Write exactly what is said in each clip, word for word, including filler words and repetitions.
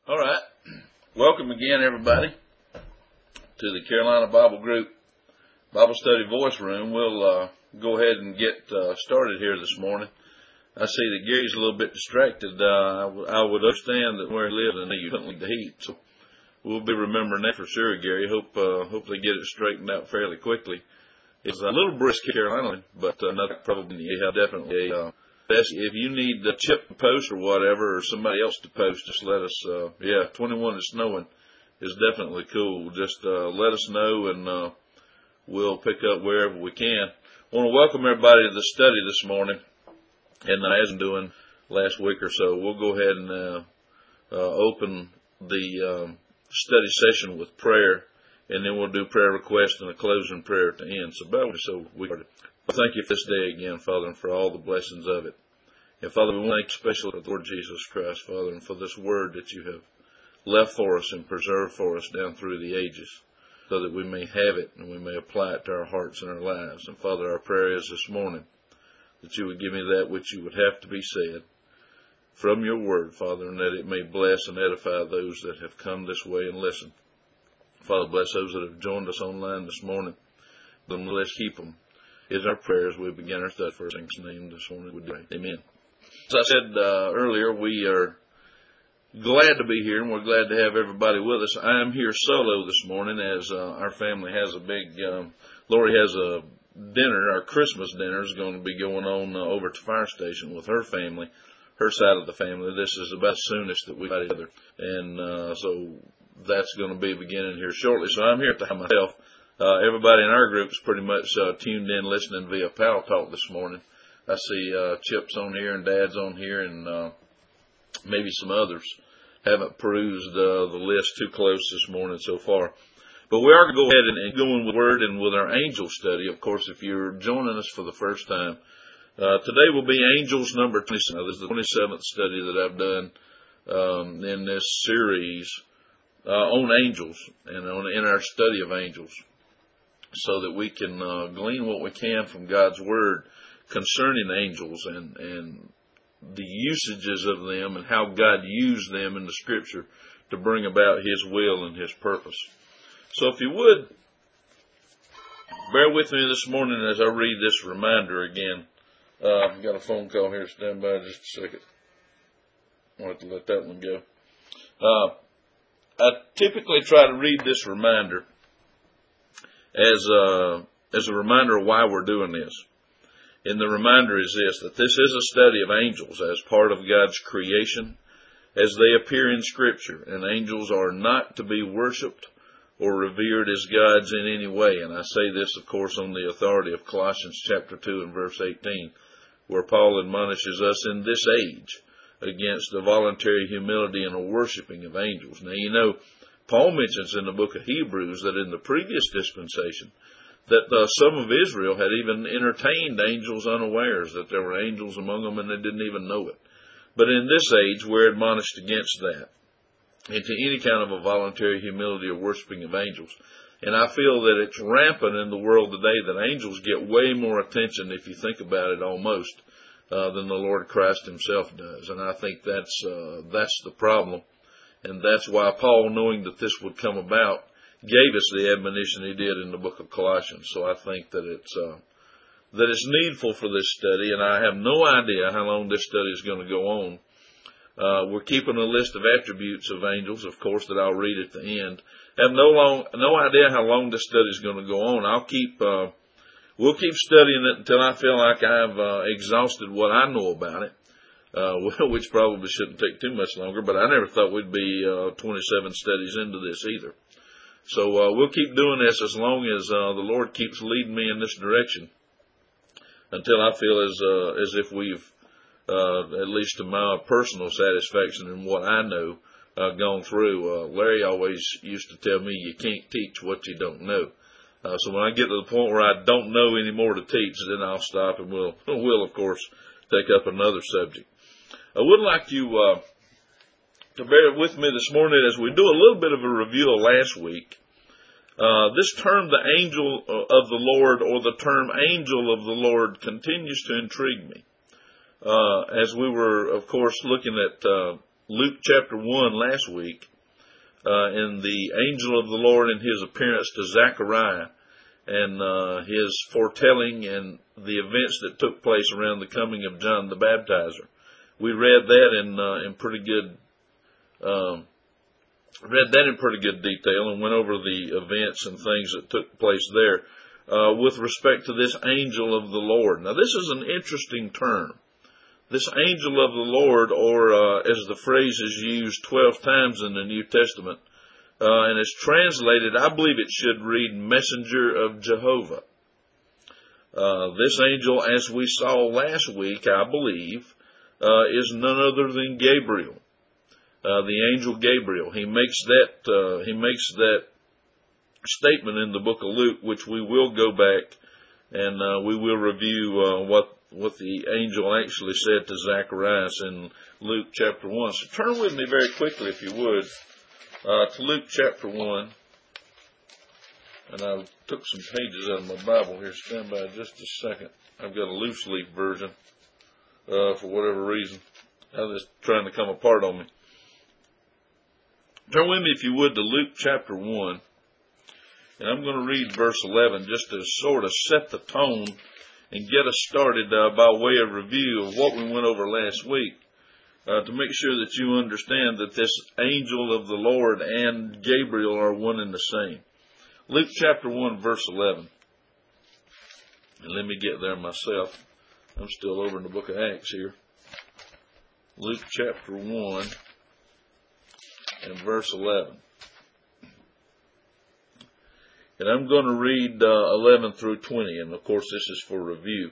All right. Welcome again, everybody, to the Carolina Bible Group Bible Study Voice Room. We'll uh, go ahead and get uh, started here this morning. I see that Gary's a little bit distracted. Uh, I, w- I would understand that where he lives and you don't like the heat, so we'll be remembering that for sure, Gary. Hope uh, hope they get it straightened out fairly quickly. It's a little brisk in Carolina, but uh, not probably. Yeah, definitely. Uh, best if you need the Chip to post or whatever, or somebody else to post, just let us. Uh, yeah, twenty-one is snowing is definitely cool. Just uh, let us know, and uh, we'll pick up wherever we can. I want to welcome everybody to the study this morning, and uh, as I'm doing last week or so, we'll go ahead and uh, uh, open the um, study session with prayer. And then we'll do prayer requests and a closing prayer at the end. So, Bible, so we started. Thank you for this day again, Father, and for all the blessings of it. And Father, we want to thank you especially for the Lord Jesus Christ, Father, and for this word that you have left for us and preserved for us down through the ages, so that we may have it and we may apply it to our hearts and our lives. And Father, our prayer is this morning that you would give me that which you would have to be said from your word, Father, and that it may bless and edify those that have come this way and listened. Father, bless those that have joined us online this morning. Then let's keep them. Is our prayer as we begin our study. First thing's name this morning would be amen. As I said uh, earlier, we are glad to be here, and we're glad to have everybody with us. I am here solo this morning as uh, our family has a big, um, Lori has a dinner, our Christmas dinner is going to be going on uh, over at the fire station with her family, her side of the family. This is about the soonest that we got together. And uh, so that's going to be beginning here shortly. So I'm here to have myself. Uh, everybody in our group is pretty much uh, tuned in listening via Pal Talk this morning. I see uh, Chip's on here and Dad's on here and uh, maybe some others. Haven't perused uh, the list too close this morning so far. But we are going to go ahead and, and go in with Word and with our angel study. Of course, if you're joining us for the first time, uh, today will be Angels number twenty-seven. Now, this is the twenty-seventh study that I've done um, in this series Uh, on angels and on, in our study of angels, so that we can uh, glean what we can from God's Word concerning angels and, and the usages of them and how God used them in the Scripture to bring about His will and His purpose. So if you would, bear with me this morning as I read this reminder again. Uh, I've got a phone call here. Stand by just a second. I want to let that one go. Uh, I typically try to read this reminder as a, as a reminder of why we're doing this. And the reminder is this, that this is a study of angels as part of God's creation as they appear in Scripture. And angels are not to be worshipped or revered as gods in any way. And I say this, of course, on the authority of Colossians chapter two and verse eighteen, where Paul admonishes us in this age against the voluntary humility and a worshiping of angels. Now, you know, Paul mentions in the book of Hebrews that in the previous dispensation that uh, some of Israel had even entertained angels unawares, that there were angels among them and they didn't even know it. But in this age, we're admonished against that, into any kind of a voluntary humility or worshiping of angels. And I feel that it's rampant in the world today that angels get way more attention, if you think about it, almost, Uh, than the Lord Christ Himself does. And I think that's uh, that's the problem. And that's why Paul, knowing that this would come about, gave us the admonition he did in the book of Colossians. So I think that it's uh, that it's needful for this study, and I have no idea how long this study is going to go on. Uh, we're keeping a list of attributes of angels, of course, that I'll read at the end. I have no long no idea how long this study is going to go on. I'll keep uh, We'll keep studying it until I feel like I've uh, exhausted what I know about it, uh, which probably shouldn't take too much longer, but I never thought we'd be uh, twenty-seven studies into this either. So uh, we'll keep doing this as long as uh, the Lord keeps leading me in this direction, until I feel as uh, as if we've, uh, at least to my personal satisfaction and what I know, uh, gone through. Uh, Larry always used to tell me, you can't teach what you don't know. Uh, so when I get to the point where I don't know any more to teach, then I'll stop and we'll, we'll of course, take up another subject. I would like you uh, to bear with me this morning as we do a little bit of a review of last week. Uh, this term, the angel of the Lord, or the term angel of the Lord, continues to intrigue me. Uh, as we were, of course, looking at uh, Luke chapter one last week, uh, in the angel of the Lord and his appearance to Zechariah, and uh, his foretelling and the events that took place around the coming of John the Baptizer. We read that in uh, in pretty good um, read that in pretty good detail and went over the events and things that took place there uh, with respect to this angel of the Lord. Now, this is an interesting term. This angel of the Lord, or uh, as the phrase is used twelve times in the New Testament, uh, and it's translated, I believe it should read messenger of Jehovah. Uh, this angel, as we saw last week, I believe, uh, is none other than Gabriel. Uh, the angel Gabriel. He makes that, uh, he makes that statement in the book of Luke, which we will go back and, uh, we will review, uh, what, what the angel actually said to Zacharias in Luke chapter one. So turn with me very quickly, if you would, uh, to Luke chapter one. And I took some pages out of my Bible here. Stand by just a second. I've got a loose leaf version, uh, for whatever reason. Now it's trying to come apart on me. Turn with me, if you would, to Luke chapter one, and I'm going to read verse eleven just to sort of set the tone and get us started uh, by way of review of what we went over last week, uh, to make sure that you understand that this angel of the Lord and Gabriel are one and the same. Luke chapter one, verse eleven. And let me get there myself. I'm still over in the book of Acts here. Luke chapter one. And verse eleven. And I'm going to read uh, eleven through twenty, and of course this is for review.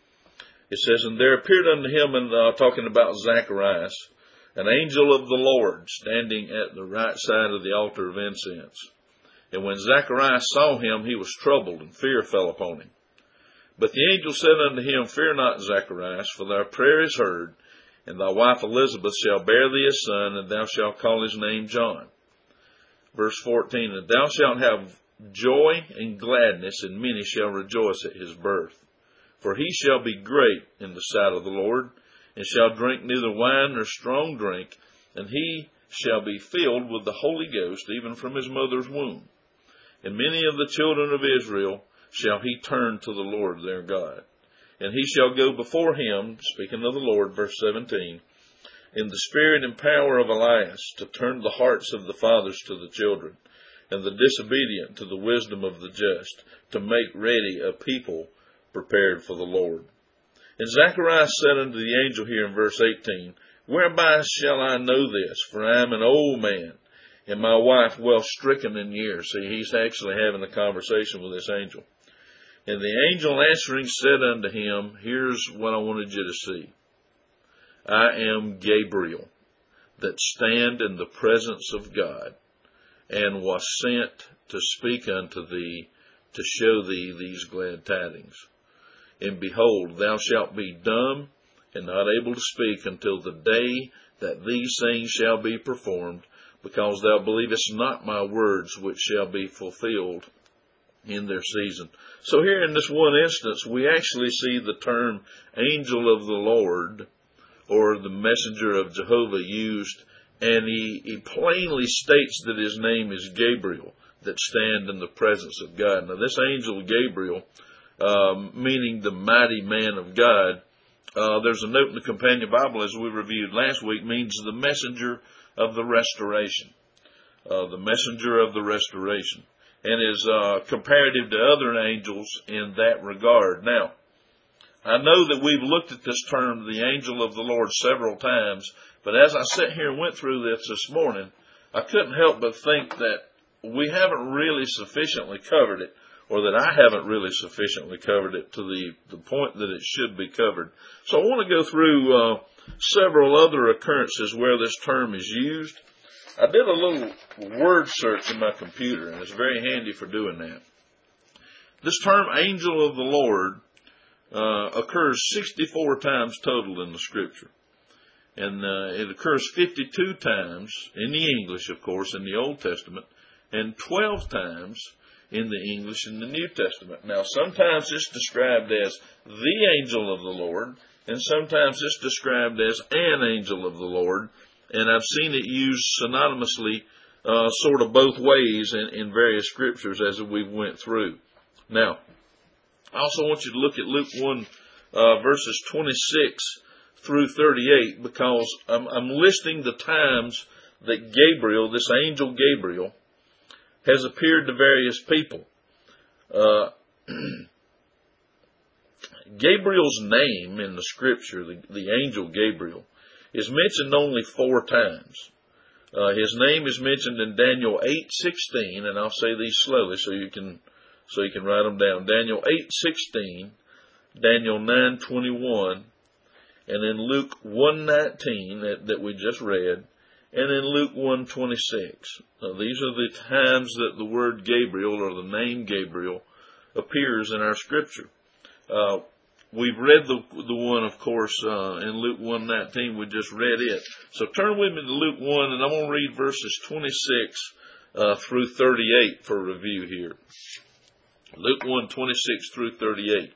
It says, And there appeared unto him, and uh, talking about Zacharias, an angel of the Lord, standing at the right side of the altar of incense. And when Zacharias saw him, he was troubled, and fear fell upon him. But the angel said unto him, Fear not, Zacharias, for thy prayer is heard, and thy wife Elizabeth shall bear thee a son, and thou shalt call his name John. Verse fourteen, And thou shalt have joy and gladness, and many shall rejoice at his birth. For he shall be great in the sight of the Lord, and shall drink neither wine nor strong drink, and he shall be filled with the Holy Ghost, even from his mother's womb. And many of the children of Israel shall he turn to the Lord their God. And he shall go before him, speaking of the Lord, verse seventeen, in the spirit and power of Elias, to turn the hearts of the fathers to the children, and the disobedient to the wisdom of the just, to make ready a people prepared for the Lord. And Zacharias said unto the angel here in verse eighteen, Whereby shall I know this? For I am an old man, and my wife well stricken in years. See, he's actually having a conversation with this angel. And the angel answering said unto him, Here's what I wanted you to see. I am Gabriel, that stand in the presence of God, and was sent to speak unto thee, to show thee these glad tidings. And behold, thou shalt be dumb, and not able to speak until the day that these things shall be performed, because thou believest not my words, which shall be fulfilled in their season. So here in this one instance, we actually see the term angel of the Lord, or the messenger of Jehovah, used, and he, he plainly states that his name is Gabriel, that stand in the presence of God. Now this angel Gabriel, um, meaning the mighty man of God, uh, there's a note in the Companion Bible, as we reviewed last week, means the messenger of the restoration. Uh, the messenger of the restoration. And is uh, comparative to other angels in that regard. Now, I know that we've looked at this term, the angel of the Lord, several times, but as I sat here and went through this this morning, I couldn't help but think that we haven't really sufficiently covered it, or that I haven't really sufficiently covered it to the, the point that it should be covered. So I want to go through uh, several other occurrences where this term is used. I did a little word search in my computer, and it's very handy for doing that. This term, angel of the Lord, uh, occurs sixty-four times total in the Scripture. And uh, it occurs fifty-two times in the English, of course, in the Old Testament, and twelve times in the English in the New Testament. Now, sometimes it's described as the angel of the Lord, and sometimes it's described as an angel of the Lord. and I've seen it used synonymously, uh, sort of both ways in, in various scriptures as we went through. Now, I also want you to look at Luke one, uh, verses twenty-six through thirty-eight, because I'm, I'm listing the times that Gabriel, this angel Gabriel, has appeared to various people. Uh, Gabriel's name in the scripture, the, the angel Gabriel, is mentioned only four times. Uh, his name is mentioned in Daniel eight sixteen, and I'll say these slowly so you can so you can write them down. Daniel eight sixteen, Daniel nine twenty-one, and in Luke one nineteen that, that we just read, and in Luke one twenty-six. Now, these are the times that the word Gabriel, or the name Gabriel, appears in our scripture. Uh, we've read the the one, of course, uh, in Luke one nineteen. We just read it. So turn with me to Luke one, and I'm going to read verses twenty-six uh, through thirty-eight for review here. Luke one twenty-six through thirty-eight.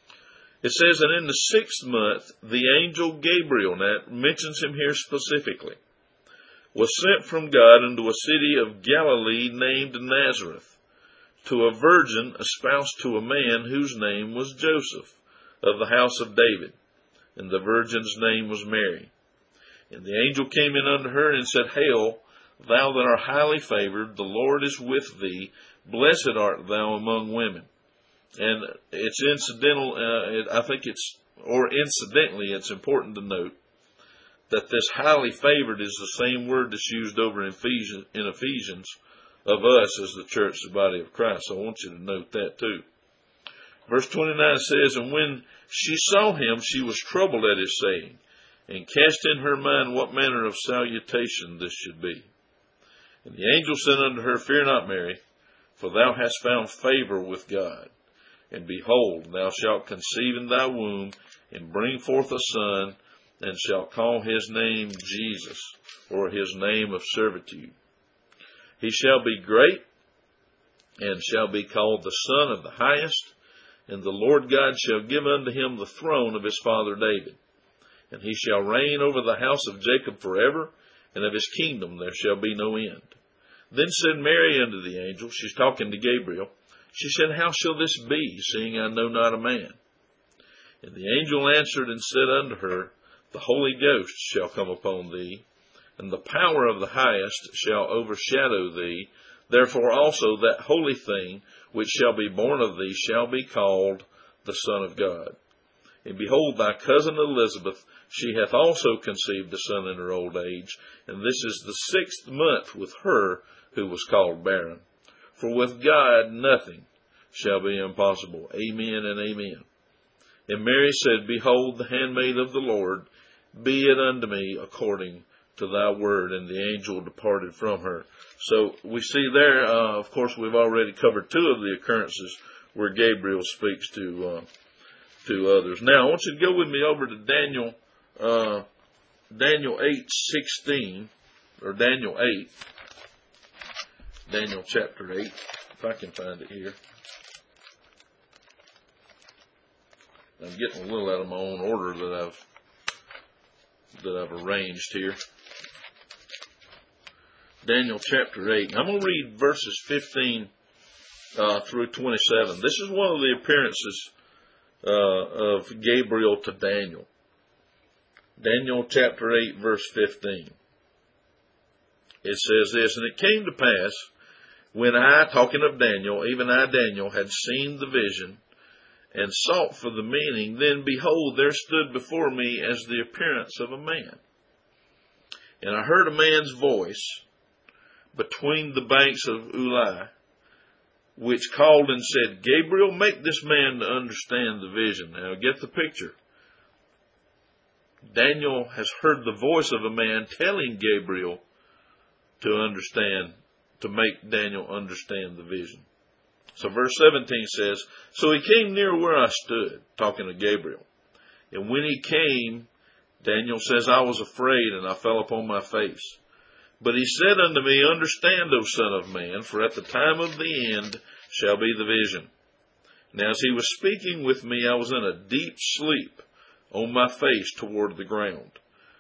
It says, and in the sixth month, the angel Gabriel, now it mentions him here specifically, was sent from God into a city of Galilee named Nazareth, to a virgin espoused to a man whose name was Joseph, of the house of David, and the virgin's name was Mary. And the angel came in unto her and said, Hail, thou that art highly favored, the Lord is with thee, blessed art thou among women. And it's incidental, uh, it, I think it's, or incidentally, it's important to note that this highly favored is the same word that's used over in Ephesians, in Ephesians of us as the church, the body of Christ. So I want you to note that too. Verse twenty-nine says, and when she saw him, she was troubled at his saying, and cast in her mind what manner of salutation this should be. And the angel said unto her, Fear not, Mary, for thou hast found favor with God. And behold, thou shalt conceive in thy womb, and bring forth a son, and shalt call his name Jesus, or his name of servitude. He shall be great, and shall be called the Son of the Highest, and the Lord God shall give unto him the throne of his father David. And he shall reign over the house of Jacob forever, and of his kingdom there shall be no end. Then said Mary unto the angel, she's talking to Gabriel, she said, How shall this be, seeing I know not a man? And the angel answered and said unto her, The Holy Ghost shall come upon thee, and the power of the Highest shall overshadow thee. Therefore also that holy thing which shall be born of thee shall be called the Son of God. And behold, thy cousin Elizabeth, she hath also conceived a son in her old age, and this is the sixth month with her who was called barren. For with God nothing shall be impossible. Amen and amen. And Mary said, Behold, the handmaid of the Lord, be it unto me according to thy word. And the angel departed from her. So we see there, uh, of course, we've already covered two of the occurrences where Gabriel speaks to uh, to others. Now, I want you to go with me over to Daniel, uh, Daniel eight sixteen, or Daniel eight. Daniel chapter eight, if I can find it here. I'm getting a little out of my own order that I've that I've arranged here. Daniel chapter eight. I'm going to read verses fifteen uh, through twenty-seven. This is one of the appearances uh, of Gabriel to Daniel. Daniel chapter eight, verse fifteen. It says this, and it came to pass, when I, talking of Daniel, even I, Daniel, had seen the vision, and sought for the meaning, then behold, there stood before me as the appearance of a man. And I heard a man's voice between the banks of Ulai, which called and said, Gabriel, make this man to understand the vision. Now get the picture. Daniel has heard the voice of a man telling Gabriel to understand, to make Daniel understand the vision. So verse seventeen says, So he came near where I stood, talking to Gabriel. And when he came, Daniel says, I was afraid, and I fell upon my face. But he said unto me, Understand, O Son of Man, for at the time of the end shall be the vision. Now as he was speaking with me, I was in a deep sleep on my face toward the ground.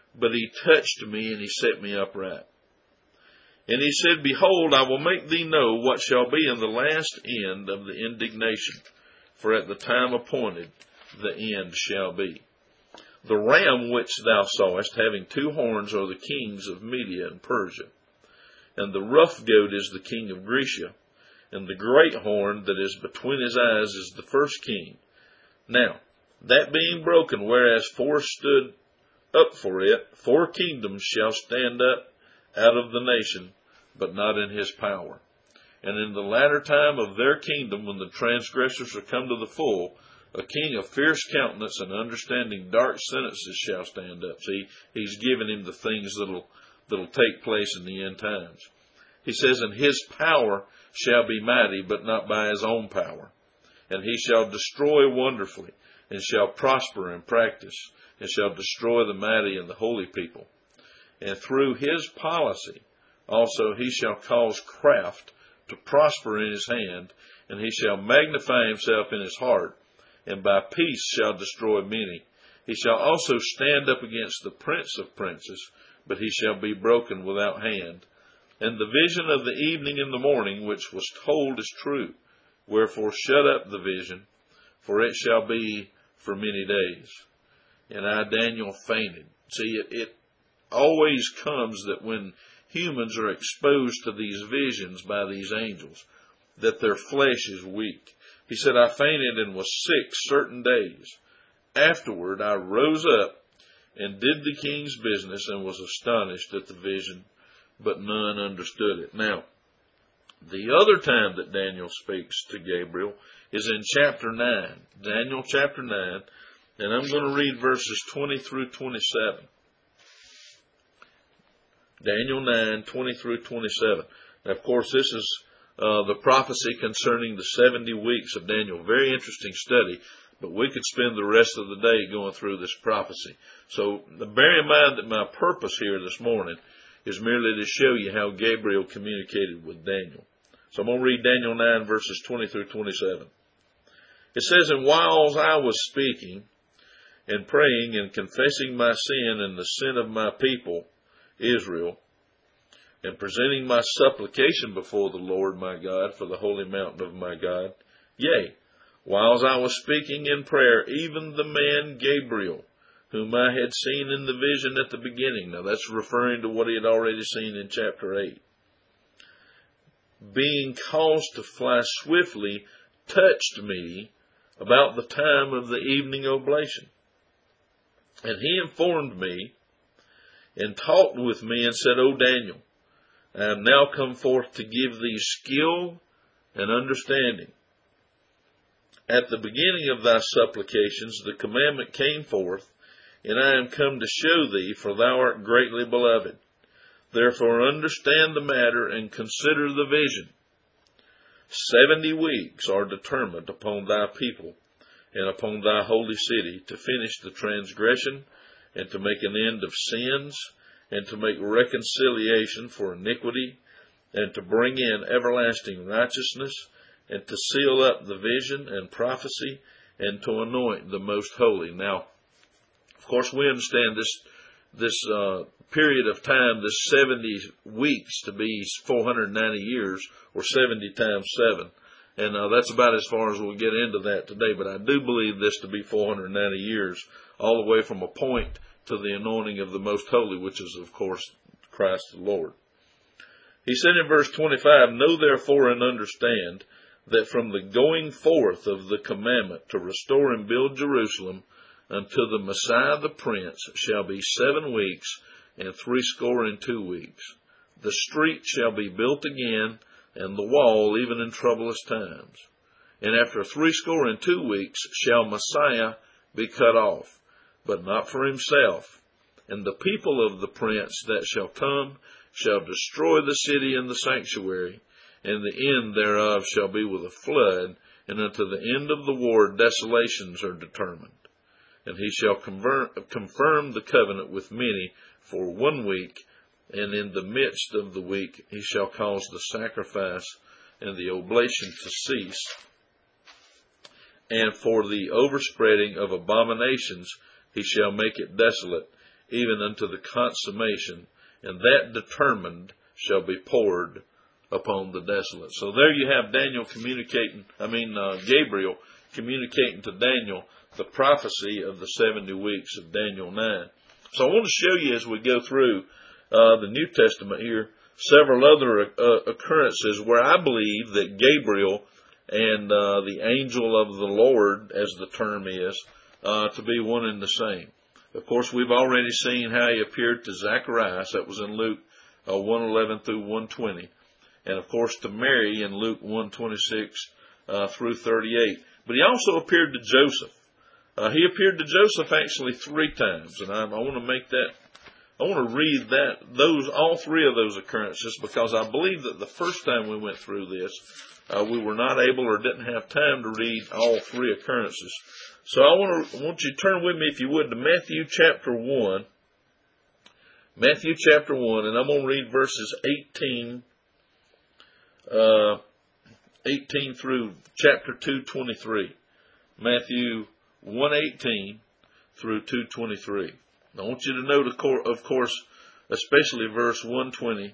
but he touched me, and he set me upright. And he said, Behold, I will make thee know what shall be in the last end of the indignation, for at the time appointed the end shall be. The ram which thou sawest, having two horns, are the kings of Media and Persia. And the rough goat is the king of Grecia, and the great horn that is between his eyes is the first king. Now, that being broken, whereas four stood up for it, four kingdoms shall stand up out of the nation, but not in his power. And in the latter time of their kingdom, when the transgressors are come to the full, a king of fierce countenance and understanding dark sentences shall stand up. See, he's given him the things that'll, that'll take place in the end times. He says, And his power shall be mighty, but not by his own power. And he shall destroy wonderfully, and shall prosper in practice, and shall destroy the mighty and the holy people. And through his policy also he shall cause craft to prosper in his hand, and he shall magnify himself in his heart, and by peace shall destroy many. He shall also stand up against the prince of princes, but he shall be broken without hand. And the vision of the evening and the morning which was told is true. Wherefore shut up the vision, for it shall be for many days. And I, Daniel, fainted. See, it, it always comes that when humans are exposed to these visions by these angels, that their flesh is weak. He said, I fainted and was sick certain days. Afterward I rose up and did the king's business and was astonished at the vision, but none understood it. Now, the other time that Daniel speaks to Gabriel is in chapter nine. Daniel chapter nine, and I'm going to read verses twenty through twenty-seven. Daniel nine, twenty through twenty-seven. Now, of course, this is uh, the prophecy concerning the seventy weeks of Daniel. Very interesting study, but we could spend the rest of the day going through this prophecy. So bear in mind that my purpose here this morning is merely to show you how Gabriel communicated with Daniel. So I'm going to read Daniel nine, verses twenty through twenty-seven. It says, And whiles I was speaking and praying and confessing my sin and the sin of my people, Israel, and presenting my supplication before the Lord my God for the holy mountain of my God, yea, whiles I was speaking in prayer, even the man Gabriel, whom I had seen in the vision at the beginning. Now that's referring to what he had already seen in chapter eight. Being caused to fly swiftly, touched me about the time of the evening oblation. And he informed me and talked with me and said, O Daniel, I am now come forth to give thee skill and understanding. At the beginning of thy supplications the commandment came forth, and I am come to show thee, for thou art greatly beloved. Therefore understand the matter and consider the vision. Seventy weeks are determined upon thy people and upon thy holy city to finish the transgression and to make an end of sins and to make reconciliation for iniquity and to bring in everlasting righteousness and to seal up the vision and prophecy and to anoint the most holy. Now, of course, we understand this this uh, period of time, this seventy weeks, to be four hundred ninety years, or seventy times seven. And uh, that's about as far as we'll get into that today. But I do believe this to be four hundred ninety years, all the way from a point to the anointing of the most holy, which is, of course, Christ the Lord. He said in verse twenty-five, Know therefore and understand that from the going forth of the commandment to restore and build Jerusalem unto the Messiah the Prince shall be seven weeks and threescore and two weeks. The street shall be built again, and the wall even in troublous times. And after threescore and two weeks shall Messiah be cut off, but not for himself. And the people of the prince that shall come shall destroy the city and the sanctuary, and the end thereof shall be with a flood, and unto the end of the war desolations are determined. And he shall convert, confirm the covenant with many for one week, and in the midst of the week he shall cause the sacrifice and the oblation to cease, and for the overspreading of abominations he shall make it desolate, even unto the consummation, and that determined shall be poured upon the desolate. So there you have Daniel communicating, I mean, uh, Gabriel communicating to Daniel the prophecy of the seventy weeks of Daniel nine. So I want to show you as we go through uh, the New Testament here, several other uh, occurrences where I believe that Gabriel and uh, the angel of the Lord, as the term is, uh, to be one and the same. Of course, we've already seen how he appeared to Zacharias. That was in Luke uh, one eleven through one twenty. And, of course, to Mary in Luke one twenty-six uh, through thirty-eight. But he also appeared to Joseph. Uh, he appeared to Joseph actually three times. And I, I want to make that, I want to read that, those, all three of those occurrences, because I believe that the first time we went through this, uh, we were not able or didn't have time to read all three occurrences. So I want to, I want you to turn with me, if you would, to Matthew chapter one. Matthew chapter one, and I'm going to read verses eighteen, uh, eighteen through chapter two twenty-three. Matthew one eighteen through two twenty-three. I want you to note, of course, especially verse one twenty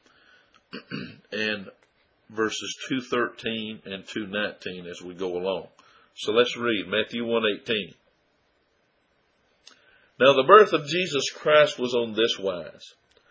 and verses two thirteen and two nineteen as we go along. So let's read Matthew one eighteen. Now the birth of Jesus Christ was on this wise.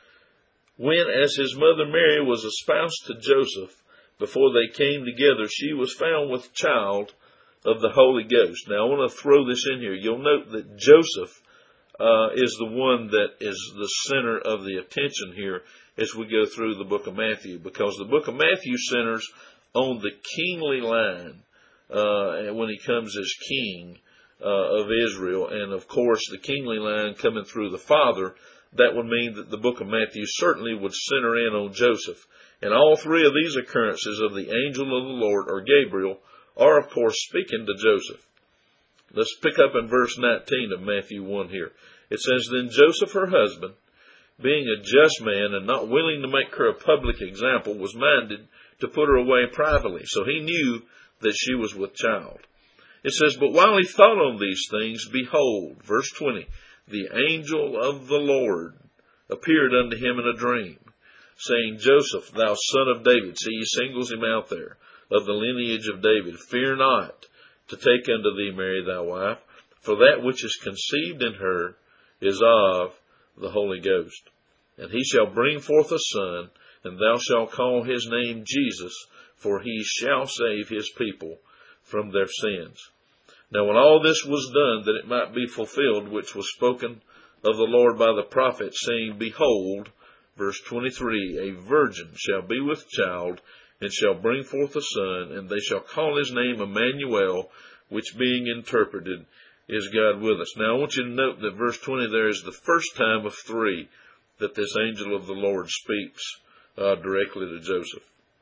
When, as his mother Mary was espoused to Joseph, before they came together, she was found with child of the Holy Ghost. Now I want to throw this in here. You'll note that Joseph uh, is the one that is the center of the attention here as we go through the book of Matthew, because the book of Matthew centers on the kingly line uh, when he comes as king uh, of Israel. And of course, the kingly line coming through the Father, that would mean that the book of Matthew certainly would center in on Joseph. And all three of these occurrences of the angel of the Lord, or Gabriel, are of course speaking to Joseph. Let's pick up in verse nineteen of Matthew one here. It says, Then Joseph, her husband, being a just man and not willing to make her a public example, was minded to put her away privately. So he knew that she was with child. It says, But while he thought on these things, behold, verse twenty, the angel of the Lord appeared unto him in a dream, saying, Joseph, thou son of David, see, he singles him out there, of the lineage of David, fear not to take unto thee Mary thy wife, for that which is conceived in her is of the Holy Ghost. And he shall bring forth a son, and thou shalt call his name Jesus, for he shall save his people from their sins. Now when all this was done, that it might be fulfilled, which was spoken of the Lord by the prophet, saying, Behold, verse twenty-three, a virgin shall be with child, and shall bring forth a son, and they shall call his name Emmanuel, which being interpreted is God with us. Now I want you to note that verse twenty there is the first time of three that this angel of the Lord speaks uh, directly to Joseph.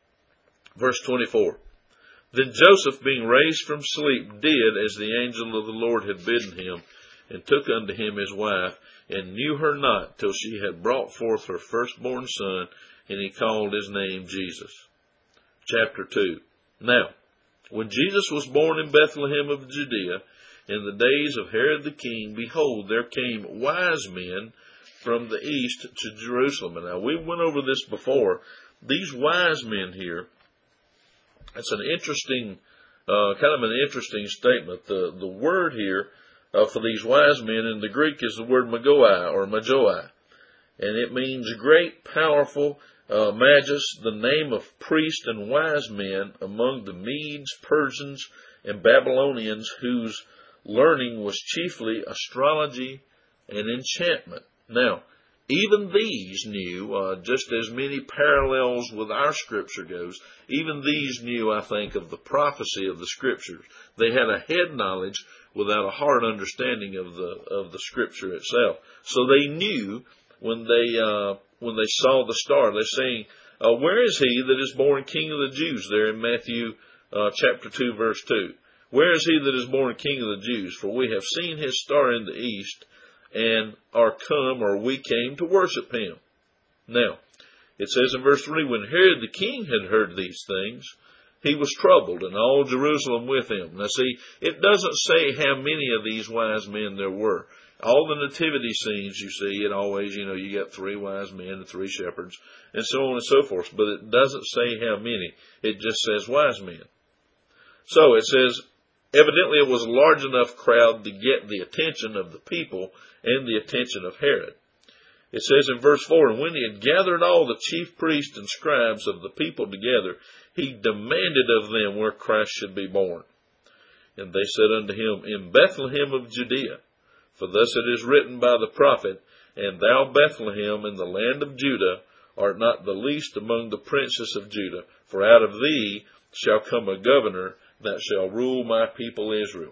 Verse twenty-four. Then Joseph, being raised from sleep, did as the angel of the Lord had bidden him, and took unto him his wife, and knew her not till she had brought forth her firstborn son, and he called his name Jesus. Chapter two. Now, when Jesus was born in Bethlehem of Judea, in the days of Herod the king, behold, there came wise men from the east to Jerusalem. And now, we went over this before. These wise men here, it's an interesting, uh, kind of an interesting statement. The, the word here uh, for these wise men in the Greek is the word magoi, or magoi. And it means great, powerful, uh, magus, the name of priest and wise men among the Medes, Persians, and Babylonians, whose learning was chiefly astrology and enchantment. Now, even these knew, uh, just as many parallels with our scripture goes, even these knew, I think, of the prophecy of the scriptures. They had a head knowledge without a heart understanding of the of the scripture itself. So they knew when they uh, when they saw the star. They're saying, uh, "Where is he that is born King of the Jews?" There in Matthew uh, chapter two, verse two. Where is he that is born King of the Jews? For we have seen his star in the east, and are come, or we came to worship him. Now, it says in verse three, when Herod the king had heard these things, he was troubled, and all Jerusalem with him. Now see, it doesn't say how many of these wise men there were. all the nativity scenes you see, it always, you know, you got three wise men and three shepherds and so on and so forth. But it doesn't say how many. It just says wise men. So it says, evidently it was a large enough crowd to get the attention of the people and the attention of Herod. It says in verse four, and when he had gathered all the chief priests and scribes of the people together, he demanded of them where Christ should be born. And they said unto him, in Bethlehem of Judea. For thus it is written by the prophet, and thou, Bethlehem, in the land of Judah, art not the least among the princes of Judah, for out of thee shall come a governor that shall rule my people Israel.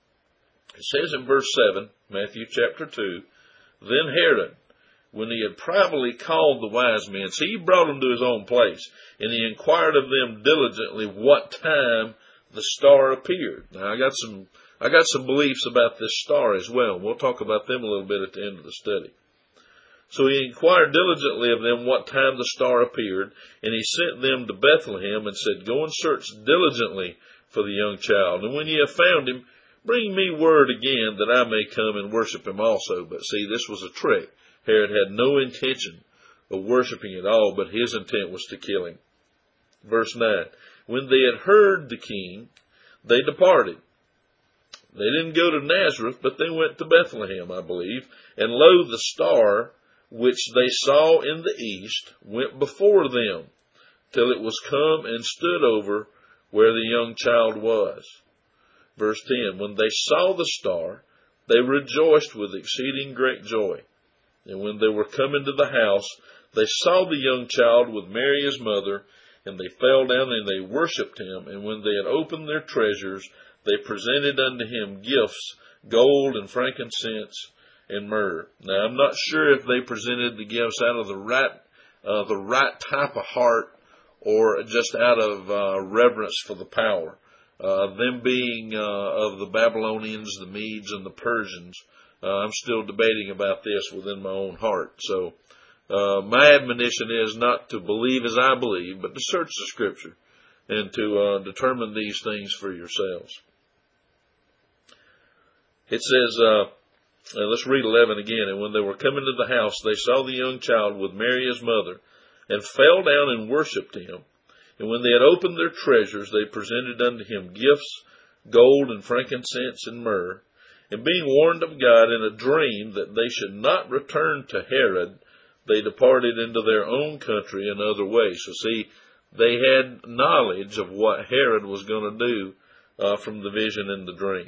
It says in verse seven, Matthew chapter two, then Herod, when he had privately called the wise men, see, he brought them to his own place, and he inquired of them diligently what time the star appeared. Now, I got some, I got some beliefs about this star as well. We'll talk about them a little bit at the end of the study. So he inquired diligently of them what time the star appeared, and he sent them to Bethlehem and said, go and search diligently for the young child. And when ye have found him, bring me word again that I may come and worship him also. But see, this was a trick. Herod had no intention of worshiping at all, but his intent was to kill him. Verse nine, when they had heard the king, they departed. They didn't go to Nazareth, but they went to Bethlehem, I believe. And lo, the star which they saw in the east went before them, till it was come and stood over where the young child was. Verse ten, when they saw the star, they rejoiced with exceeding great joy. And when they were come into the house, they saw the young child with Mary his mother, and they fell down and they worshipped him. And when they had opened their treasures, they presented unto him gifts, gold and frankincense and myrrh. Now, I'm not sure if they presented the gifts out of the right, uh, the right type of heart, or just out of uh, reverence for the power. Uh, them being uh, of the Babylonians, the Medes, and the Persians. Uh, I'm still debating about this within my own heart. So, uh, my admonition is not to believe as I believe, but to search the Scripture and to uh, determine these things for yourselves. It says, uh, uh, let's read eleven again. And when they were coming to the house, they saw the young child with Mary his mother, and fell down and worshipped him. And when they had opened their treasures, they presented unto him gifts, gold and frankincense and myrrh. And being warned of God in a dream that they should not return to Herod, they departed into their own country another way. So see, they had knowledge of what Herod was going to do uh, from the vision and the dream.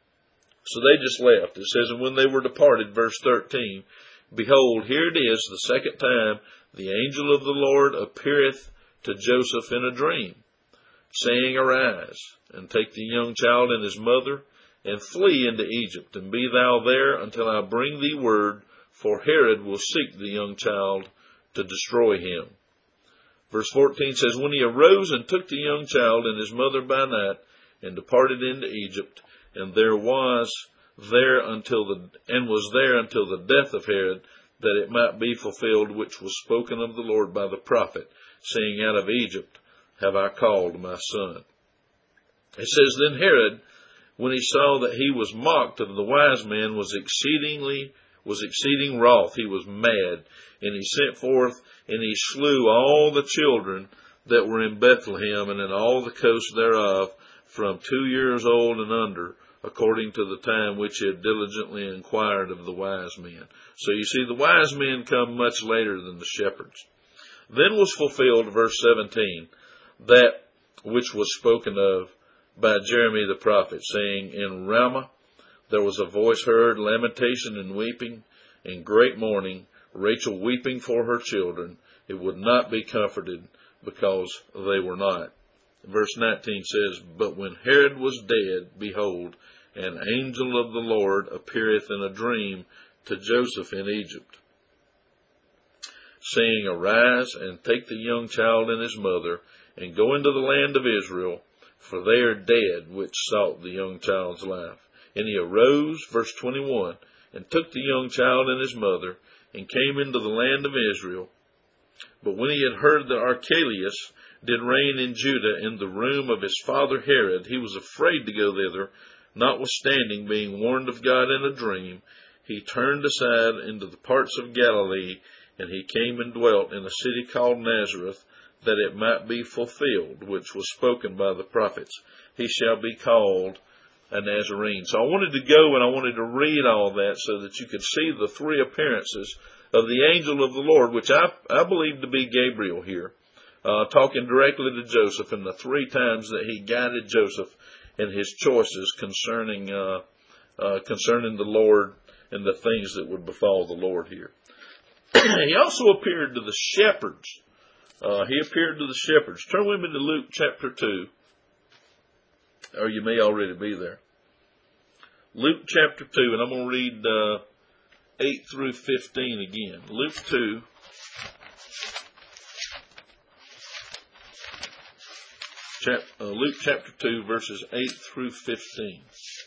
So they just left. It says, and when they were departed, verse thirteen, behold, here it is, the second time the angel of the Lord appeareth to Joseph in a dream, saying, arise, and take the young child and his mother, and flee into Egypt, and be thou there until I bring thee word, for Herod will seek the young child to destroy him. Verse fourteen says, when he arose and took the young child and his mother by night, and departed into Egypt, and there was there until the and was there until the death of Herod, that it might be fulfilled which was spoken of the Lord by the prophet, saying, out of Egypt have I called my son. It says, then Herod, when he saw that he was mocked of the wise men, was exceedingly was exceeding wroth. He was mad, and he sent forth and he slew all the children that were in Bethlehem and in all the coasts thereof, from two years old and under, according to the time which he had diligently inquired of the wise men. So you see, the wise men come much later than the shepherds. Then was fulfilled, verse seventeen, that which was spoken of by Jeremy the prophet, saying, in Ramah there was a voice heard, lamentation and weeping, and great mourning, Rachel weeping for her children. It would not be comforted, because they were not. Verse nineteen says, but when Herod was dead, behold, an angel of the Lord appeareth in a dream to Joseph in Egypt, saying, arise, and take the young child and his mother, and go into the land of Israel, for they are dead which sought the young child's life. And he arose, verse twenty-one, and took the young child and his mother, and came into the land of Israel. But when he had heard that Archelaus did reign in Judah in the room of his father Herod, he was afraid to go thither, notwithstanding being warned of God in a dream. he turned aside into the parts of Galilee, and he came and dwelt in a city called Nazareth, that it might be fulfilled, which was spoken by the prophets. He shall be called a Nazarene. So I wanted to go and I wanted to read all that so that you could see the three appearances of the angel of the Lord, which I, I believe to be Gabriel here, uh, talking directly to Joseph, and the three times that he guided Joseph in his choices concerning, uh, uh, concerning the Lord and the things that would befall the Lord here. He also appeared to the shepherds. Uh, he appeared to the shepherds. Turn with me to Luke chapter two, or you may already be there. Luke chapter two, and I'm going to read uh, eight through fifteen again. Luke two. Chap, uh, Luke chapter two, verses eight through fifteen.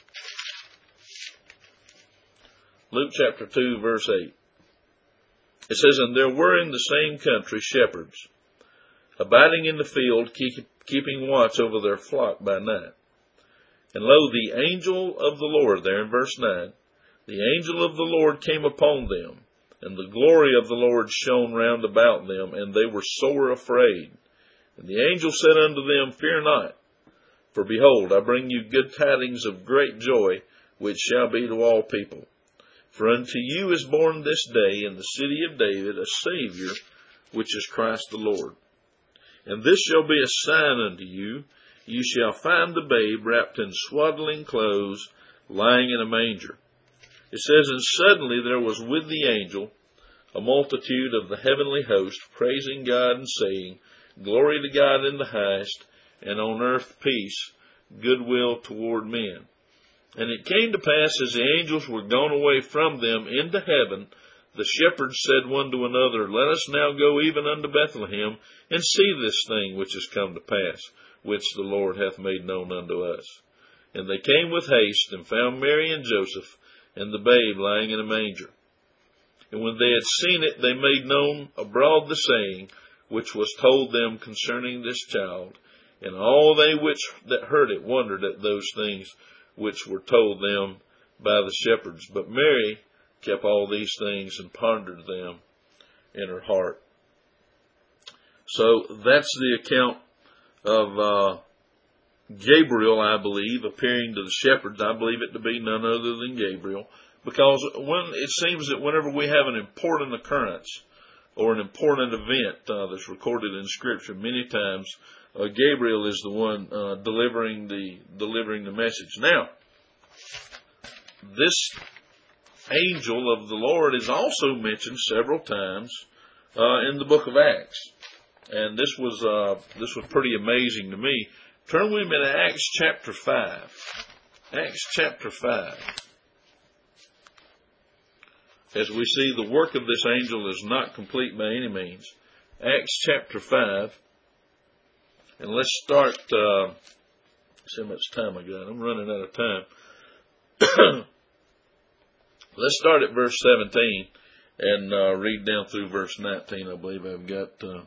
Luke chapter two, verse eight. It says, "And there were in the same country shepherds, abiding in the field, keep, keeping watch over their flock by night. And lo, the angel of the Lord," there in verse nine, "the angel of the Lord came upon them, and the glory of the Lord shone round about them, and they were sore afraid. And the angel said unto them, Fear not, for behold, I bring you good tidings of great joy, which shall be to all people. For unto you is born this day in the city of David a Savior, which is Christ the Lord. And this shall be a sign unto you, you shall find the babe wrapped in swaddling clothes, lying in a manger." It says, "And suddenly there was with the angel a multitude of the heavenly host, praising God and saying, Glory to God in the highest, and on earth peace, goodwill toward men. And it came to pass, as the angels were gone away from them into heaven, the shepherds said one to another, Let us now go even unto Bethlehem, and see this thing which is come to pass, which the Lord hath made known unto us. And they came with haste, and found Mary and Joseph, and the babe lying in a manger. And when they had seen it, they made known abroad the saying, which was told them concerning this child. And all they which that heard it wondered at those things which were told them by the shepherds. But Mary kept all these things and pondered them in her heart." So that's the account of uh, Gabriel, I believe, appearing to the shepherds. I believe it to be none other than Gabriel, because when it seems that whenever we have an important occurrence or an important event uh, that's recorded in Scripture, many times uh, Gabriel is the one uh, delivering the delivering the message. Now, this angel of the Lord is also mentioned several times uh, in the book of Acts, and this was uh, this was pretty amazing to me. Turn with me to Acts chapter five. Acts chapter five. As we see, the work of this angel is not complete by any means. Acts chapter five. And let's start, uh, see how much time I got. I'm running out of time. Let's start at verse seventeen and uh, read down through verse nineteen. I believe I've got, uh,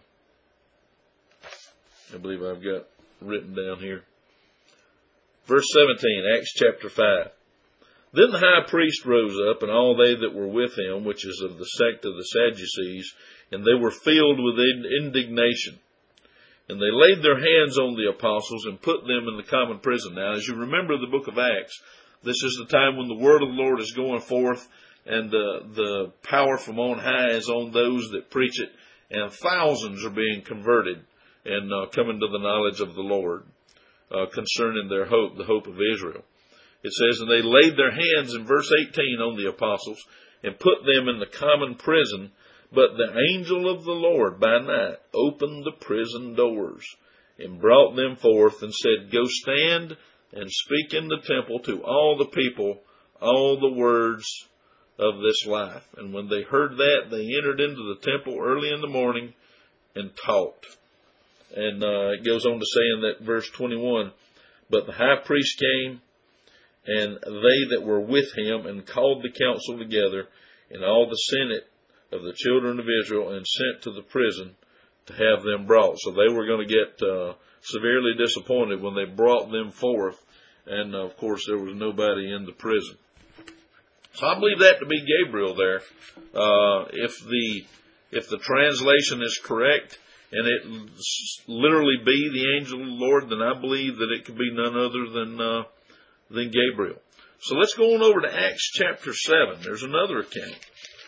I believe I've got written down here. Verse seventeen, Acts chapter five. "Then the high priest rose up, and all they that were with him, which is of the sect of the Sadducees, and they were filled with indignation. And they laid their hands on the apostles and put them in the common prison." Now, as you remember the book of Acts, this is the time when the word of the Lord is going forth, and the, the power from on high is on those that preach it, and thousands are being converted and uh, coming to the knowledge of the Lord uh, concerning their hope, the hope of Israel. It says, "And they laid their hands," in verse eighteen, "on the apostles, and put them in the common prison. But the angel of the Lord by night opened the prison doors, and brought them forth, and said, Go stand and speak in the temple to all the people all the words of this life. And when they heard that, they entered into the temple early in the morning and taught." And uh, it goes on to say in that verse twenty-one, "But the high priest came, and they that were with him, and called the council together, and all the senate of the children of Israel, and sent to the prison to have them brought." So they were going to get uh, severely disappointed when they brought them forth, and uh, of course there was nobody in the prison. So I believe that to be Gabriel there. Uh, if the if the translation is correct and it literally be the angel of the Lord, then I believe that it could be none other than uh, than Gabriel. So let's go on over to Acts chapter seven. There's another account.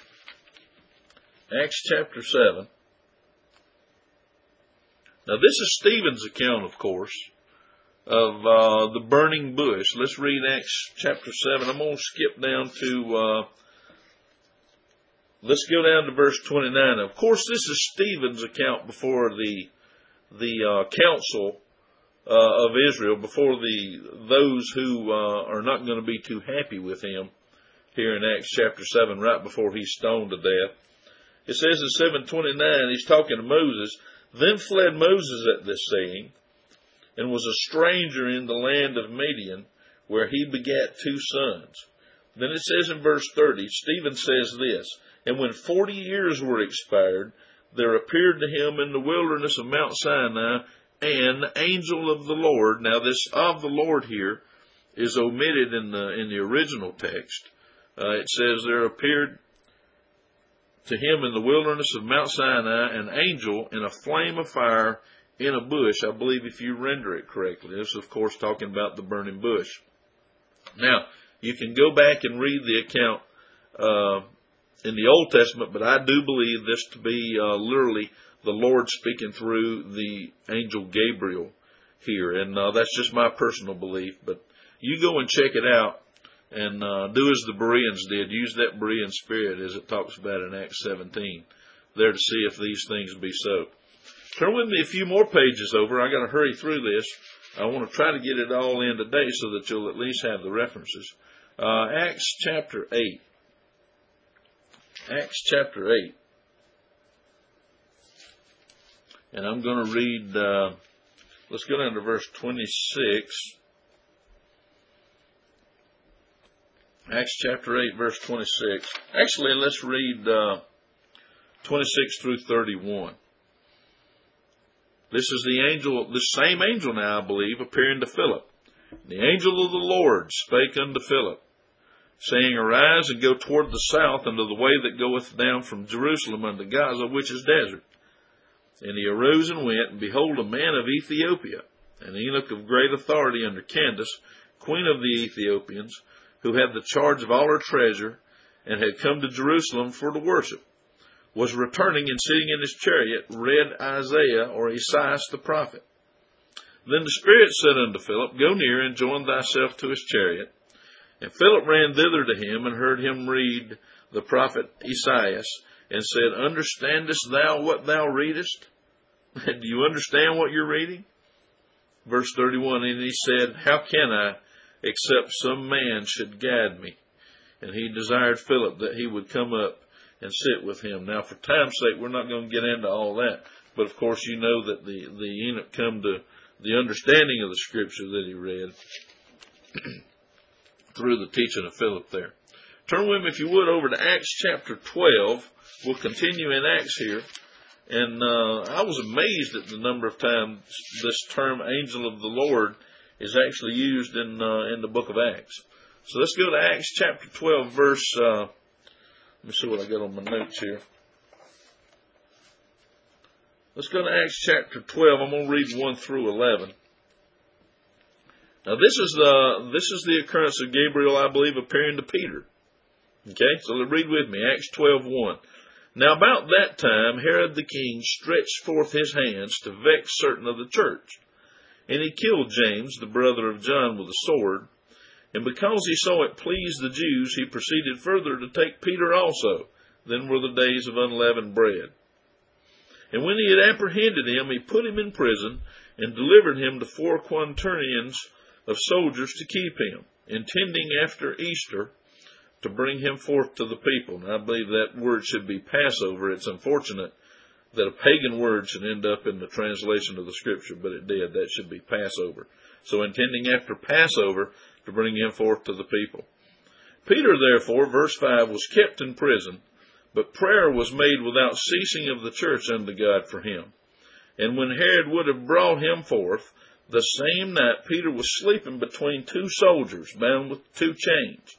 Acts chapter seven. Now this is Stephen's account, of course, of uh, the burning bush. Let's read Acts chapter seven. I'm going to skip down to, uh, let's go down to verse twenty-nine. Now, of course, this is Stephen's account before the the uh, council uh, of Israel, before the those who uh, are not going to be too happy with him here in Acts chapter seven, right before he's stoned to death. It says in seven twenty-nine, he's talking to Moses. Then fled Moses at this saying, and was a stranger in the land of Midian, where he begat two sons. Then it says in verse thirty, Stephen says this, and when forty years were expired, there appeared to him in the wilderness of Mount Sinai an angel of the Lord. Now this of the Lord here is omitted in the in the original text. Uh, it says there appeared to him in the wilderness of Mount Sinai an angel in a flame of fire in a bush. I believe if you render it correctly. This is, of course, talking about the burning bush. Now, you can go back and read the account uh, in the Old Testament, but I do believe this to be uh, literally the Lord speaking through the angel Gabriel here. And uh, that's just my personal belief. But you go and check it out. And uh, do as the Bereans did. Use that Berean spirit as it talks about in Acts seventeen. There to see if these things be so. Turn with me a few more pages over. I got to hurry through this. I want to try to get it all in today so that you'll at least have the references. Uh, Acts chapter eight. Acts chapter eight. And I'm going to read, uh, let's go down to verse twenty-six. Acts chapter eight, verse twenty-six. Actually, let's read uh, twenty-six through thirty-one. This is the angel, this same angel now, I believe, appearing to Philip. The angel of the Lord spake unto Philip, saying, Arise and go toward the south unto the way that goeth down from Jerusalem unto Gaza, which is desert. And he arose and went, and behold, a man of Ethiopia, an eunuch of great authority under Candace, queen of the Ethiopians, who had the charge of all her treasure, and had come to Jerusalem for to worship, was returning and sitting in his chariot, read Isaiah or Esaias the prophet. Then the Spirit said unto Philip, Go near and join thyself to his chariot. And Philip ran thither to him, and heard him read the prophet Esaias, and said, Understandest thou what thou readest? Do you understand what you're reading? Verse thirty-one, and he said, How can I, except some man should guide me? And he desired Philip that he would come up and sit with him. Now, for time's sake, we're not going to get into all that. But, of course, you know that the, the eunuch come to the understanding of the scripture that he read through the teaching of Philip there. Turn with me, if you would, over to Acts chapter twelve. We'll continue in Acts here. And uh, I was amazed at the number of times this term, angel of the Lord, is actually used in uh, in the book of Acts. So let's go to Acts chapter twelve, verse, uh, let me see what I got on my notes here. Let's go to Acts chapter twelve. I'm going to read one through eleven. Now this is the, this is the occurrence of Gabriel, I believe, appearing to Peter. Okay, so read with me, Acts twelve one. Now about that time, Herod the king stretched forth his hands to vex certain of the church. And he killed James, the brother of John, with a sword. And because he saw it pleased the Jews, he proceeded further to take Peter also. Then were the days of unleavened bread. And when he had apprehended him, he put him in prison, and delivered him to four quaternions of soldiers to keep him, intending after Easter to bring him forth to the people. And I believe that word should be Passover. It's unfortunate that a pagan word should end up in the translation of the scripture, but it did. That should be Passover. So intending after Passover to bring him forth to the people. Peter, therefore, verse five, was kept in prison, but prayer was made without ceasing of the church unto God for him. And when Herod would have brought him forth, the same night Peter was sleeping between two soldiers, bound with two chains.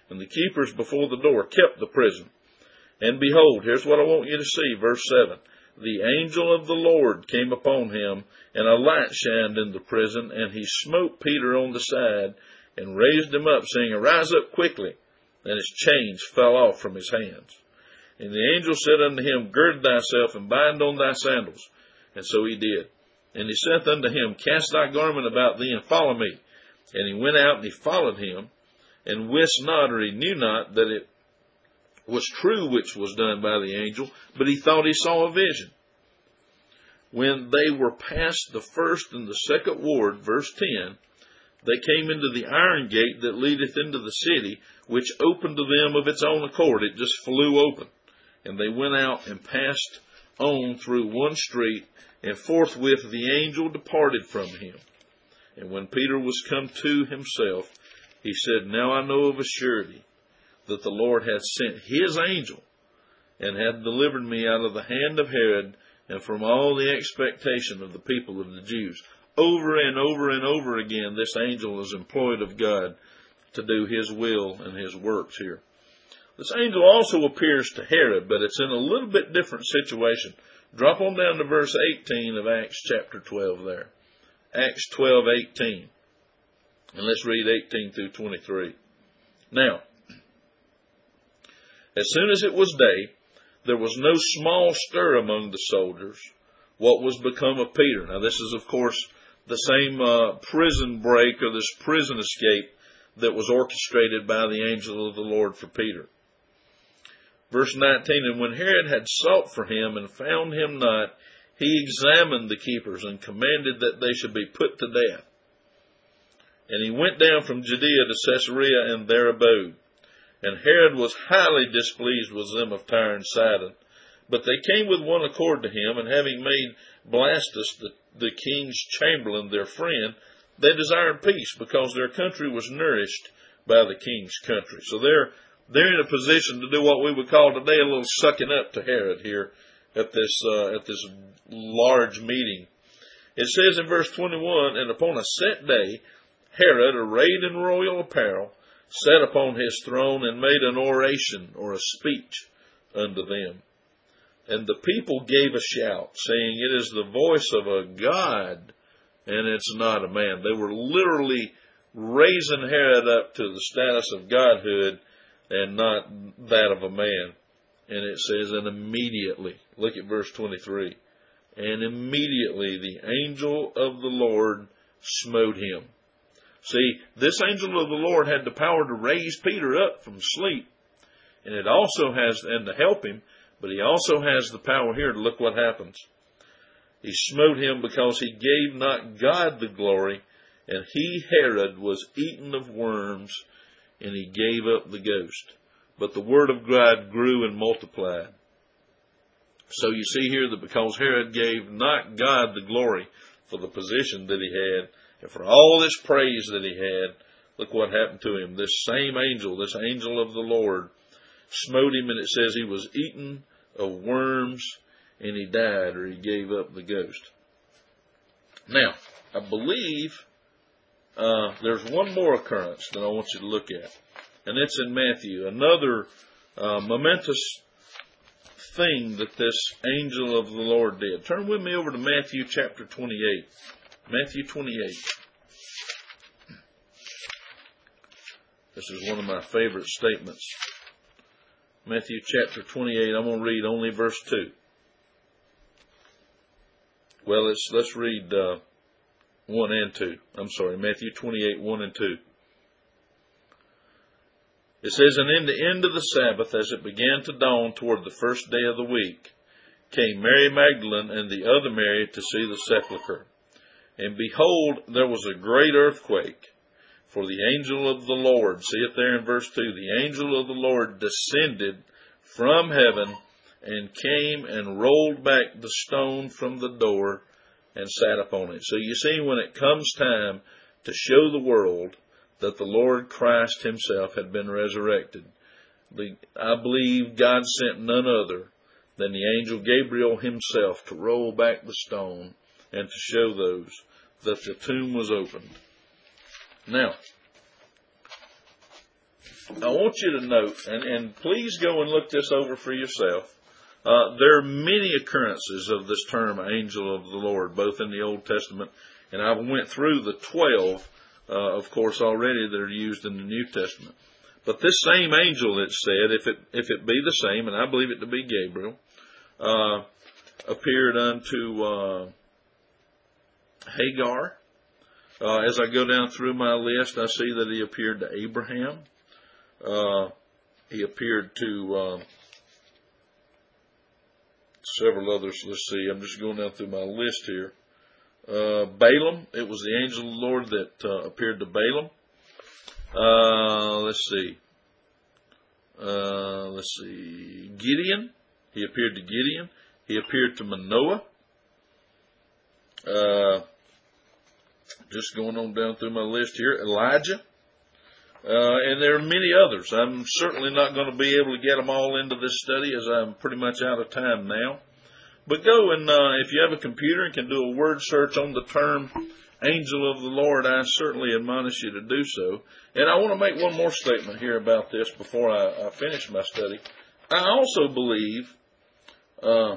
And the keepers before the door kept the prison. And behold, here's what I want you to see, verse seven. The angel of the Lord came upon him, and a light shined in the prison, and he smote Peter on the side, and raised him up, saying, Arise up quickly. And his chains fell off from his hands. And the angel said unto him, Gird thyself, and bind on thy sandals. And so he did. And he saith unto him, Cast thy garment about thee, and follow me. And he went out, and he followed him, and wist not, or he knew not, that it was true which was done by the angel, but he thought he saw a vision. When they were past the first and the second ward, verse ten, they came into the iron gate that leadeth into the city, which opened to them of its own accord. It just flew open. And they went out and passed on through one street, and forthwith the angel departed from him. And when Peter was come to himself, he said, Now I know of a surety that the Lord hath sent his angel, and hath delivered me out of the hand of Herod, and from all the expectation of the people of the Jews. Over and over and over again, this angel is employed of God to do his will and his works here. This angel also appears to Herod, but it's in a little bit different situation. Drop on down to verse eighteen of Acts chapter twelve there. Acts twelve eighteen. And let's read eighteen through twenty-three. Now, as soon as it was day, there was no small stir among the soldiers, what was become of Peter. Now this is, of course, the same uh, prison break or this prison escape that was orchestrated by the angel of the Lord for Peter. Verse nineteen, And when Herod had sought for him and found him not, he examined the keepers and commanded that they should be put to death. And he went down from Judea to Caesarea and there abode. And Herod was highly displeased with them of Tyre and Sidon. But they came with one accord to him, and having made Blastus, the, the king's chamberlain, their friend, they desired peace, because their country was nourished by the king's country. So they're, they're in a position to do what we would call today a little sucking up to Herod here at this, uh, at this large meeting. It says in verse twenty-one, And upon a set day, Herod, arrayed in royal apparel, sat upon his throne and made an oration or a speech unto them. And the people gave a shout, saying, It is the voice of a God, and it's not a man. They were literally raising Herod up to the status of godhood and not that of a man. And it says, and immediately, look at verse twenty-three, and immediately the angel of the Lord smote him. See, this angel of the Lord had the power to raise Peter up from sleep. And it also has, and to help him, but he also has the power here to look what happens. He smote him because he gave not God the glory, and he, Herod, was eaten of worms, and he gave up the ghost. But the word of God grew and multiplied. So you see here that because Herod gave not God the glory for the position that he had, and for all this praise that he had, look what happened to him. This same angel, this angel of the Lord, smote him, and it says he was eaten of worms, and he died, or he gave up the ghost. Now, I believe uh, there's one more occurrence that I want you to look at, and it's in Matthew. Another uh, momentous thing that this angel of the Lord did. Turn with me over to Matthew chapter twenty-eight. Matthew twenty-eight. This is one of my favorite statements. Matthew chapter twenty-eight. I'm going to read only verse two. Well, let's, let's read uh, one and two. I'm sorry, Matthew twenty-eight, one and two. It says, And in the end of the Sabbath, as it began to dawn toward the first day of the week, came Mary Magdalene and the other Mary to see the sepulchre. And behold, there was a great earthquake, for the angel of the Lord, see it there in verse two, the angel of the Lord descended from heaven and came and rolled back the stone from the door and sat upon it. So you see, when it comes time to show the world that the Lord Christ himself had been resurrected, I believe God sent none other than the angel Gabriel himself to roll back the stone and to show those that the tomb was opened. Now, I want you to note, and, and please go and look this over for yourself. Uh, there are many occurrences of this term angel of the Lord, both in the Old Testament, and I went through the twelve, uh, of course, already that are used in the New Testament. But this same angel, it said, if it if it be the same, and I believe it to be Gabriel, uh, appeared unto uh, Hagar. Uh, as I go down through my list, I see that he appeared to Abraham. Uh, he appeared to uh, several others. Let's see. I'm just going down through my list here. Uh, Balaam. It was the angel of the Lord that uh, appeared to Balaam. Uh, let's see. Uh, let's see. Gideon. He appeared to Gideon. He appeared to Manoah. Uh, just going on down through my list here. Elijah. Uh, and there are many others. I'm certainly not going to be able to get them all into this study as I'm pretty much out of time now. But go and, uh, if you have a computer and can do a word search on the term angel of the Lord, I certainly admonish you to do so. And I want to make one more statement here about this before I, I finish my study. I also believe, uh,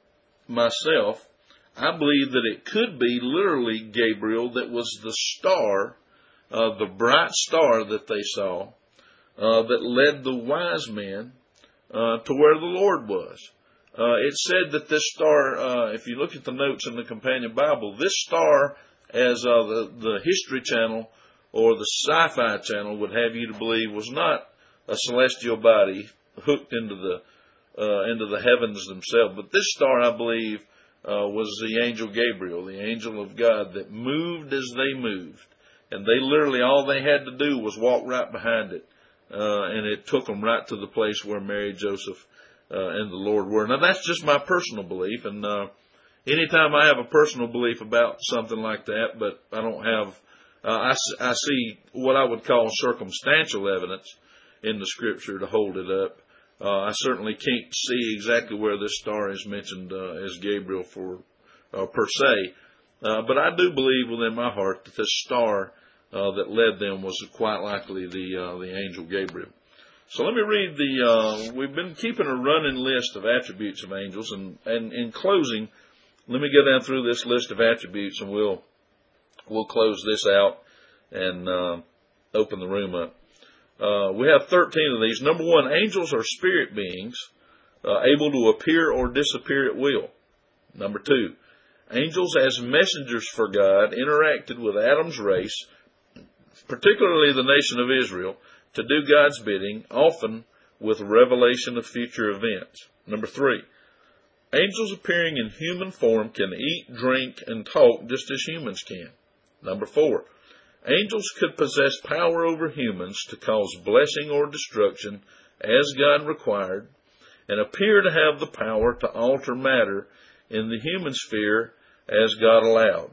myself, I believe that it could be literally Gabriel that was the star, uh, the bright star that they saw, uh, that led the wise men, uh, to where the Lord was. Uh, it said that this star, uh, if you look at the notes in the Companion Bible, this star, as uh, the, the History Channel or the Sci-Fi Channel would have you to believe, was not a celestial body hooked into the uh, into the heavens themselves. But this star, I believe, uh, was the angel Gabriel, the angel of God that moved as they moved. And they literally, all they had to do was walk right behind it. Uh, and it took them right to the place where Mary, Joseph, Uh, and the Lord were. Now, that's just my personal belief, and uh, anytime I have a personal belief about something like that, but I don't have, uh, I, I see what I would call circumstantial evidence in the Scripture to hold it up. Uh, I certainly can't see exactly where this star is mentioned uh, as Gabriel for uh, per se, uh, but I do believe within my heart that this star uh, that led them was quite likely the uh, the angel Gabriel. So let me read the, uh, we've been keeping a running list of attributes of angels, and, and in closing, let me go down through this list of attributes, and we'll, we'll close this out and, uh, open the room up. Uh, we have thirteen of these. Number one, angels are spirit beings, uh, able to appear or disappear at will. Number two, angels as messengers for God interacted with Adam's race, particularly the nation of Israel, to do God's bidding, often with revelation of future events. Number three, angels appearing in human form can eat, drink, and talk just as humans can. Number four, angels could possess power over humans to cause blessing or destruction as God required, and appear to have the power to alter matter in the human sphere as God allowed.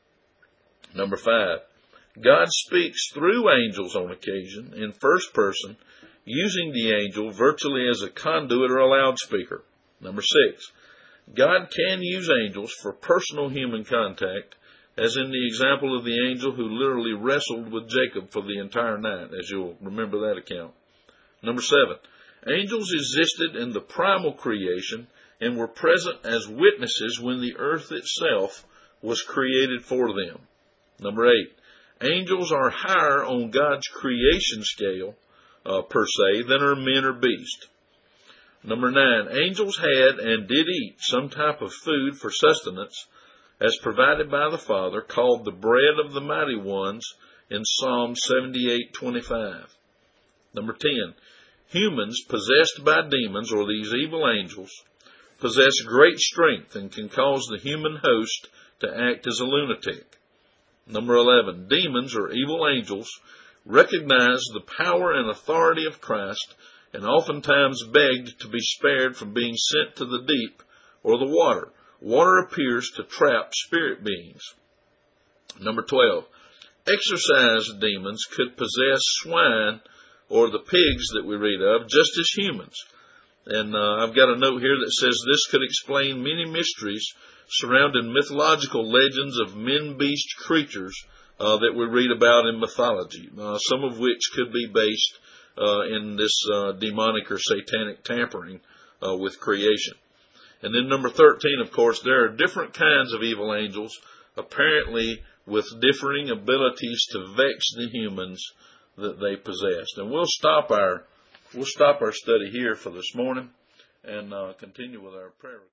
Number five, God speaks through angels on occasion in first person, using the angel virtually as a conduit or a loudspeaker. Number six, God can use angels for personal human contact, as in the example of the angel who literally wrestled with Jacob for the entire night, as you'll remember that account. Number seven, angels existed in the primal creation and were present as witnesses when the earth itself was created for them. Number eight, angels are higher on God's creation scale, uh, per se, than are men or beasts. Number nine, angels had and did eat some type of food for sustenance, as provided by the Father, called the bread of the mighty ones in Psalm seventy-eight twenty-five. Number ten, humans possessed by demons, or these evil angels, possess great strength and can cause the human host to act as a lunatic. Number eleven, demons or evil angels recognize the power and authority of Christ and oftentimes begged to be spared from being sent to the deep or the water. Water appears to trap spirit beings. Number twelve, exorcised demons could possess swine or the pigs that we read of just as humans. And uh, I've got a note here that says this could explain many mysteries surrounding mythological legends of men-beast creatures uh, that we read about in mythology, uh, some of which could be based uh, in this uh, demonic or satanic tampering uh, with creation. And then number thirteen, of course, there are different kinds of evil angels, apparently with differing abilities to vex the humans that they possessed. And we'll stop our we'll stop our study here for this morning and uh, continue with our prayer.